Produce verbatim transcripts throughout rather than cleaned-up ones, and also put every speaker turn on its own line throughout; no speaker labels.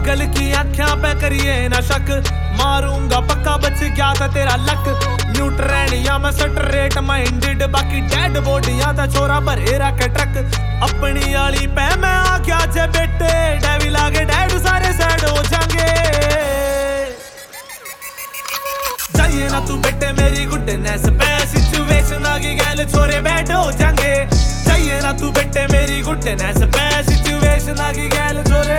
पागल की आँखों पे करिए ना शक, मारूंगा पक्का बच गया था तेरा लक। न्यूट्रेनिया में स्ट्रेट माइंडेड, बाकी डेड बॉडियां दा छोरा भरे रख ट्रक। अपनी आली पे मैं आ गया जे बेटे, डेविल आगे डैड सारे सैड हो जाएंगे। जाइए ना तू बेटे मेरी गुडनेस पे, सिचुएशन आगे गैल छोरे बैड हो जाएंगे। जाइए ना तू बेटे मेरी गुडनेस पे, सिचुएशन आगे गैल छोरे।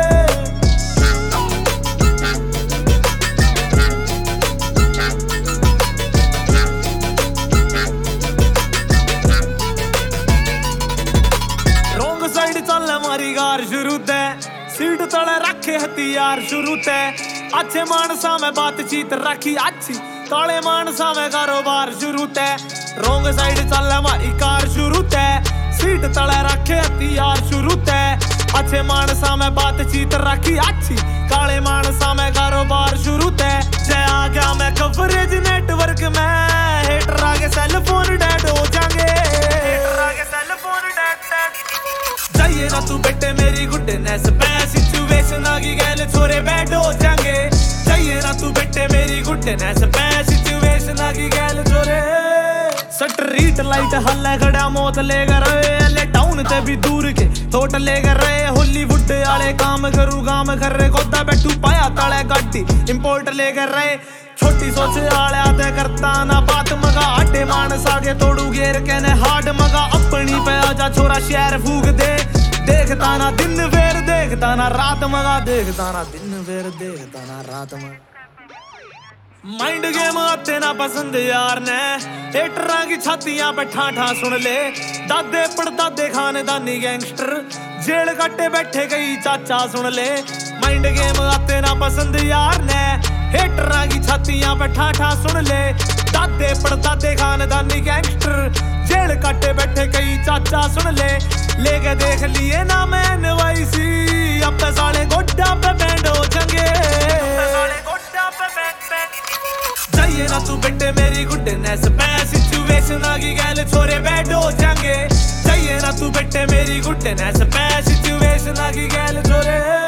हमारी गार शुरू ते सीट तले रखे हथियार शुरू ते, अच्छे मानसा में बातचीत रखी अच्छी, काले मानसा में कारोबार शुरू ते। रोंग साइड चल हमारी कार शुरू ते, सीट तले रखे हथियार शुरू ते, अच्छे मानसा में बातचीत रखी अच्छी, काले मानसा में कारोबार शुरू ते। जय आ गया मैं कवरेज नेटवर्क में, हेटर आगे सेलफोन डेड हो जाएंगे। जाइए ना तू बेटे मेरी गुडनेस पे, सिचुएशन आगे गैल छोरे बैड हो जाएंगे। जाइए ना तू बेटे मेरी गुडनेस पे, सिचुएशन आगे गैल छोरे। स्ट्रीट लाइट हल्ला खड़ा मौत ले गए, ले टाउन ते भी दूर के थोट ले गए। हॉलीवुड आले काम करू काम कर रहे, कोदा बैठू पाया ताले गाड़ी इंपोर्ट ले गए। छोटी सोच आले ते करता ना बात मगा, आटे मानस आगे तोड़ू गेर कहने हार्ड मगा। अपनी पे आजा छोरा शहर फूक दे, देखता ना दिन वेर देखता ना रात मगा, देखता ना दिन वेर देखता ना रात मगा। माइंड गेम आते ना पसंद यार ने, हेटरां की छातियां पे ठाठा सुन ले। दादे पड़दादे खानदानी गैंगस्टर, जेल काटे बैठे कई चाचा सुन ले। माइंड गेम आते ना पसंद यार ने, हेटरां की छातियां पे ठाठा सुन ले। दादे पड़दादे खानदानी गैंगस्टर, जेल काटे बैठे कई चाचा सुन ले। लेके देख लिए ना मैं एनवाईसी, अब तो साले गोड्डा पे बैंड हो जाएंगे। जाइए ना तू बेटे मेरी गुडनेस पे, सिचुएशन आगे गैल छोरे बैड हो जाएंगे। जाइए ना तू बेटे मेरी गुडनेस पे, सिचुएशन आगे गैल छोरे।